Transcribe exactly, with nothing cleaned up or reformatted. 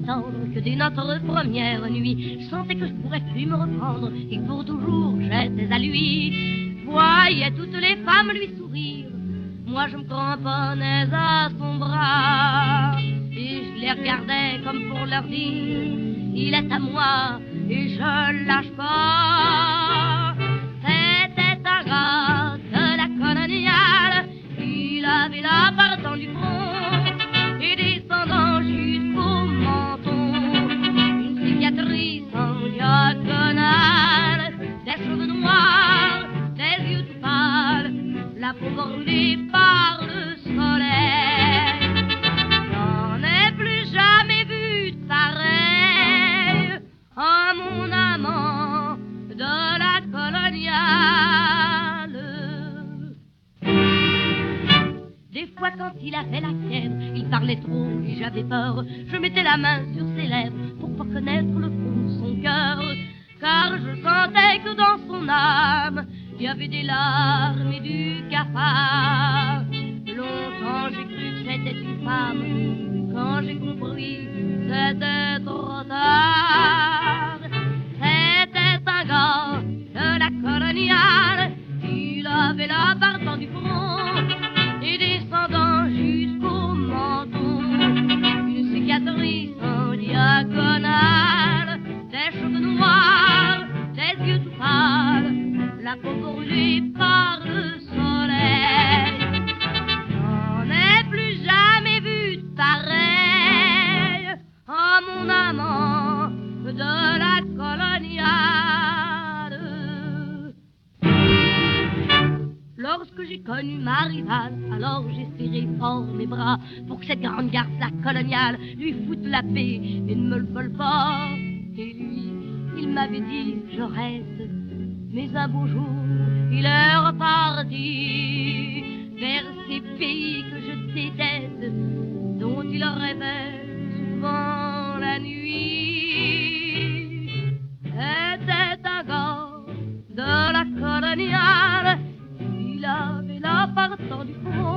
tendre que dès notre première nuit, je sentais que je pourrais plus me reprendre et que pour toujours j'étais à lui. Voyais toutes les femmes lui sourire, moi je me cramponnais à son bras et je les regardais comme pour leur dire, il est à moi et je le lâche pas. C'était un gars de la coloniale, il avait la barre du front et descendant jusqu'au menton, une cicatrice en diagonale, des cheveux noirs, des yeux tout pâles, la peau brûlée par le soleil. J'en ai plus jamais vu de pareil, oh mon amant de la coloniale. Des fois quand il avait la fièvre, il parlait trop et j'avais peur. Je mettais la main sur ses lèvres pour pas connaître le fond de son cœur, car je sentais que dans son âme il y avait des larmes et du cafard. Longtemps j'ai cru que c'était une femme, quand j'ai compris c'était trop tard. C'était un gars de la coloniale, il avait la barbe du front et descendant jusqu'au menton, une cicatrice en diagonale, des cheveux noirs, des yeux tout pâles, la peau brûlée par le soleil. J'en ai plus jamais vu de pareil, oh mon amant de la coloniale. Lorsque j'ai connu ma rivale, alors j'ai serré fort mes bras pour que cette grande garce, la coloniale, lui foute la paix et ne me le vole pas. Et lui, il m'avait dit je reste, mais un beau jour, il est reparti vers ces pays que je déteste, dont il rêvait souvent la nuit. C'était un gars de la coloniale, il avait la part du fond